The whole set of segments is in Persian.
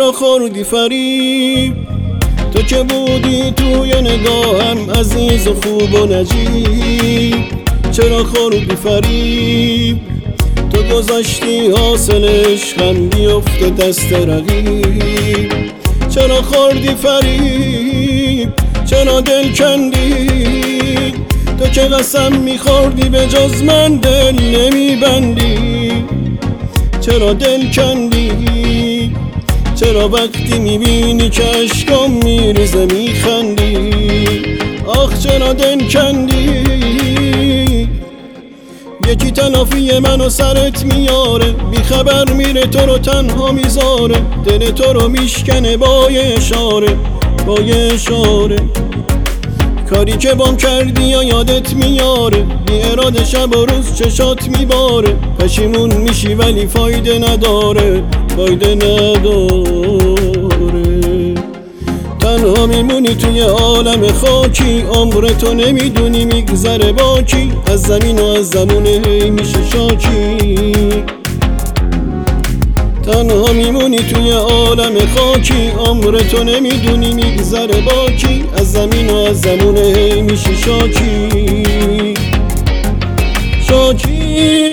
چرا خوردی فریب؟ تو که بودی توی نگاهم عزیز و خوب و نجیب. چرا خوردی فریب؟ تو گذاشتی حاصل عشقم بیفته دست رقیب. چرا خوردی فریب؟ چرا دل کندی؟ تو که قسم میخوردی به جز من دل نمیبندی. چرا دل کندی؟ چرا وقتی میبینی که اشکم میریزه میخندی؟ آخ چرا دل کندی؟ یکی تلافی منو سرت میاره، بی خبر میره تو رو تنها میذاره. دل تو رو میشکنه با یه اشاره، با یه اشاره. کاری که بام کردی یا یادت میاره، بی اراده شب و روز چشات میباره. پشیمون میشی ولی فایده نداره، فایده نداره. تنها میمونی توی عالم خاکی، عمرتو نمیدونی میگذره با کی. از زمین و از زمون هی میشه شاکی. تنها میمونی توی عالم خاکی، عمرتو نمیدونی میگذره با کی. از زمین و از زمون هی میشه شاکی. شاکی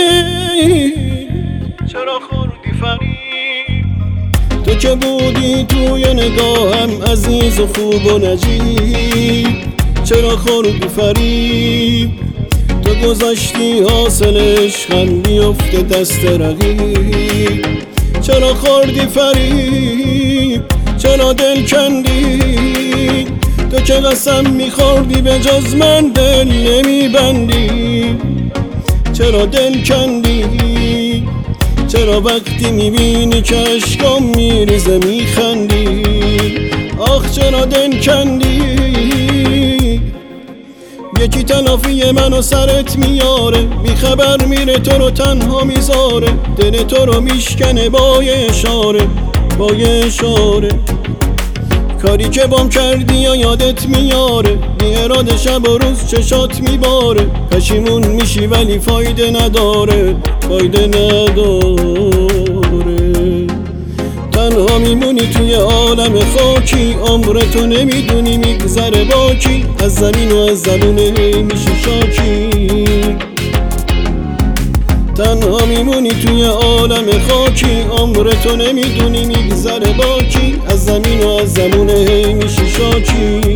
چرا خوردی فریب؟ تو که بودی توی نگاهم عزیز و خوب و نجیب. چرا خوردی فریب؟ تو گذاشتی حاصل عشقم بیفته دست رقیب. چرا خوردی فریب؟ چرا دل کندی؟ تو که قسم میخوردی به جز من دل نمیبندی. چرا دل کندی؟ چرا وقتی میبینی که اشکم میریزه میخندی؟ آخ چرا دل کندی؟ یکی تلافی منو سرت میاره، بی خبر میره تو رو تنها میذاره. دل تو رو میشکنه با یه اشاره، با یه اشاره. کاری که بام کردی یا یادت میاره، بی اراده شب و روز چشات میباره. پشیمون میشی ولی فایده نداره، فایده نداره. تنها میمونی توی عالم خاکی، عمرتو نمیدونی میگذره با کی. از زمین و از زمون هی میشه شاکی. تنها میمونی توی عالم خاکی، عمرتو نمیدونی میگذره با کی. از زمین و از زمون هی میشه شاکی.